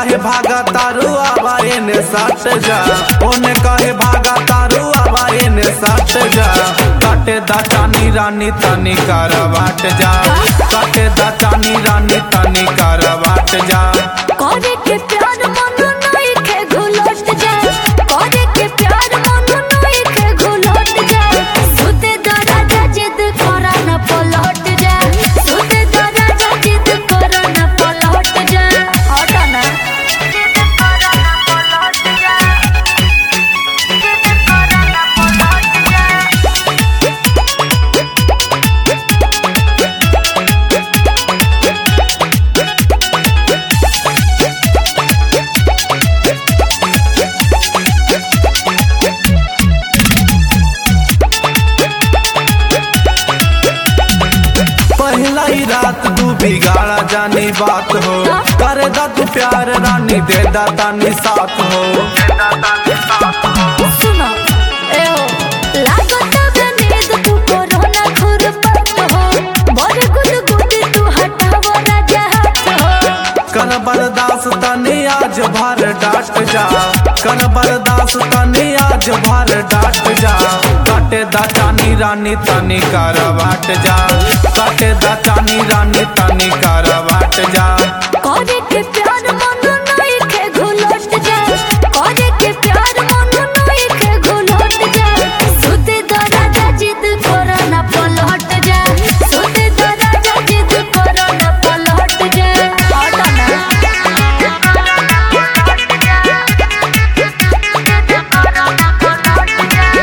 कहे भागा तारू आवा एने सट जा, ओने कहे भागा तारू आवा एने सट जा। काटे दा चानी रानी तनी करवाट जा, काटे दा चानी रानी तनी करवाट जा। करे के प्यार मन नहीं के घुलट जा, करे के प्यार मन नहीं के घुलट जा। सुते दराजा जिद करा न पलट जा, सुते दराजा जिद करा न पलट जा। हटा ना जिद करा न पलट जा, जिद करा न पलट जा। पहला ही रात तू बिगाड़ा जानी बात हो, करे दा तू प्यार रानी दे दा तानी साथ हो। सुनो ए हो लागत बनीद तू कोरोना खुरपत हो, बड़ गुदगुदी तू हटाव राजा हाथ हो। कर बर्दाश्त तनी आज भर डाट जा, कर बर्दाश्त तनी आज भर डाट जा। काटे दा चानी रानी तनी करवाट जा, काटे दा चानी रानी तनी करवाट जा। करे के प्यार मन नहीं के घुलट जा, करे के प्यार मन नहीं के घुलट जा। सुते दराजा जिद करा न पलट जा, सुते दराजा जिद करा न पलट जा। हटा ना जिद करा न पलट जा, जिद करा न पलट जा।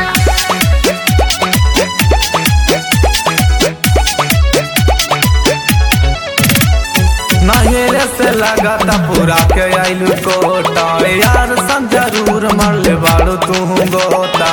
नहेरे से लगाता पूरा के आइलू कोटा, यार सन जरूर मरले बाड़ू तू गोता।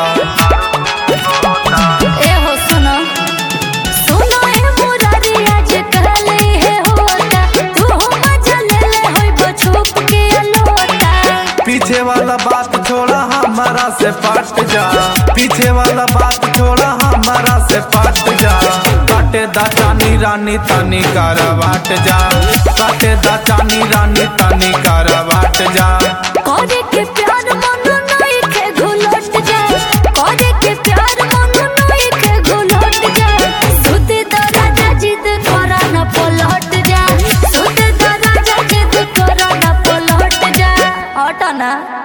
ए हो सुनो सुनो ए मुरारी आज कहले हे होता, तू हो मजा ले ले होई बछुप के अलोटा। पीछे वाला बात छोड़ा हमारा से पट जा, पीछे वाला बात छोड़ा हमारा से पट जा। काटे दा चानी रानी तनी करवाट जा, काटे दा चानी रानी तनी करवाट जा। करे के प्यार मन नहीं के घुलट जा, करे के प्यार मन नहीं के घुलट जा। सुते दराजा जिद करा न पलट जा, सुते दराजा जिद करा न पलट जा। हटा ना।